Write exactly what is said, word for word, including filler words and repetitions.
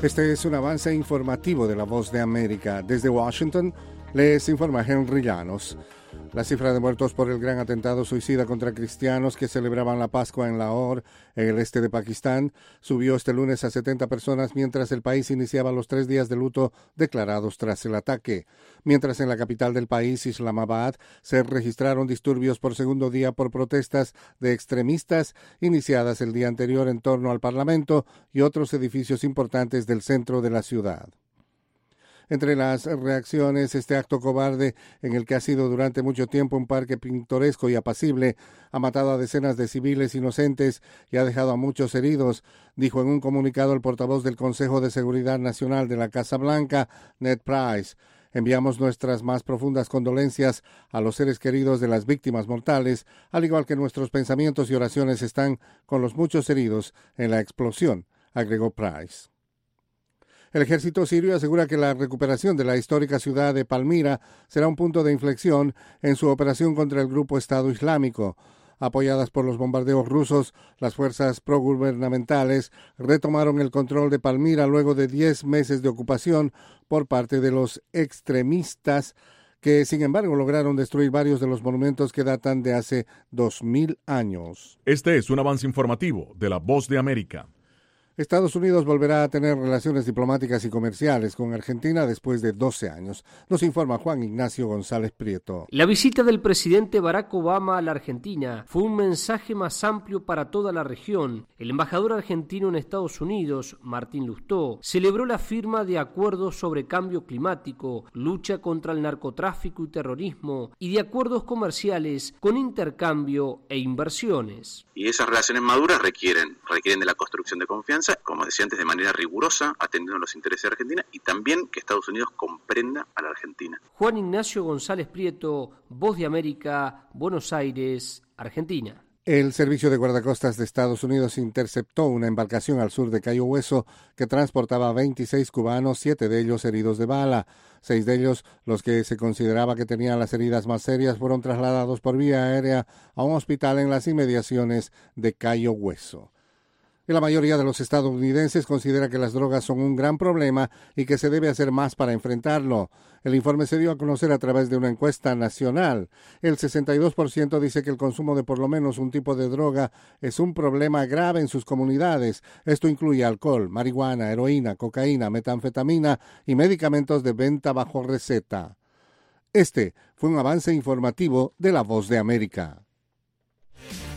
Este es un avance informativo de La Voz de América. Desde Washington les informa Henry Llanos. La cifra de muertos por el gran atentado suicida contra cristianos que celebraban la Pascua en Lahore, en el este de Pakistán, subió este lunes a setenta personas mientras el país iniciaba los tres días de luto declarados tras el ataque. Mientras en la capital del país, Islamabad, se registraron disturbios por segundo día por protestas de extremistas iniciadas el día anterior en torno al Parlamento y otros edificios importantes del centro de la ciudad. Entre las reacciones, este acto cobarde, en el que ha sido durante mucho tiempo un parque pintoresco y apacible, ha matado a decenas de civiles inocentes y ha dejado a muchos heridos, dijo en un comunicado el portavoz del Consejo de Seguridad Nacional de la Casa Blanca, Ned Price. Enviamos nuestras más profundas condolencias a los seres queridos de las víctimas mortales, al igual que nuestros pensamientos y oraciones están con los muchos heridos en la explosión, agregó Price. El ejército sirio asegura que la recuperación de la histórica ciudad de Palmira será un punto de inflexión en su operación contra el grupo Estado Islámico. Apoyadas por los bombardeos rusos, las fuerzas progubernamentales retomaron el control de Palmira luego de diez meses de ocupación por parte de los extremistas, que sin embargo lograron destruir varios de los monumentos que datan de hace dos mil años. Este es un avance informativo de La Voz de América. Estados Unidos volverá a tener relaciones diplomáticas y comerciales con Argentina después de doce años. Nos informa Juan Ignacio González Prieto. La visita del presidente Barack Obama a la Argentina fue un mensaje más amplio para toda la región. El embajador argentino en Estados Unidos, Martín Lustó, celebró la firma de acuerdos sobre cambio climático, lucha contra el narcotráfico y terrorismo y de acuerdos comerciales con intercambio e inversiones. Y esas relaciones maduras requieren, requieren de la construcción de confianza, como decía antes, de manera rigurosa, atendiendo a los intereses de Argentina y también que Estados Unidos comprenda a la Argentina. Juan Ignacio González Prieto, Voz de América, Buenos Aires, Argentina. El Servicio de Guardacostas de Estados Unidos interceptó una embarcación al sur de Cayo Hueso que transportaba a veintiséis cubanos, siete de ellos heridos de bala. Seis de ellos, los que se consideraba que tenían las heridas más serias, fueron trasladados por vía aérea a un hospital en las inmediaciones de Cayo Hueso. Y la mayoría de los estadounidenses considera que las drogas son un gran problema y que se debe hacer más para enfrentarlo. El informe se dio a conocer a través de una encuesta nacional. El sesenta y dos por ciento dice que el consumo de por lo menos un tipo de droga es un problema grave en sus comunidades. Esto incluye alcohol, marihuana, heroína, cocaína, metanfetamina y medicamentos de venta bajo receta. Este fue un avance informativo de La Voz de América.